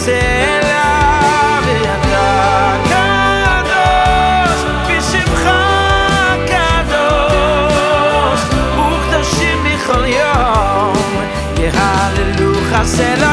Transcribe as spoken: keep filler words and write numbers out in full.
אליו ואתה קדוש בשמך קדוש וקדושים בכל יום יהללוך סלע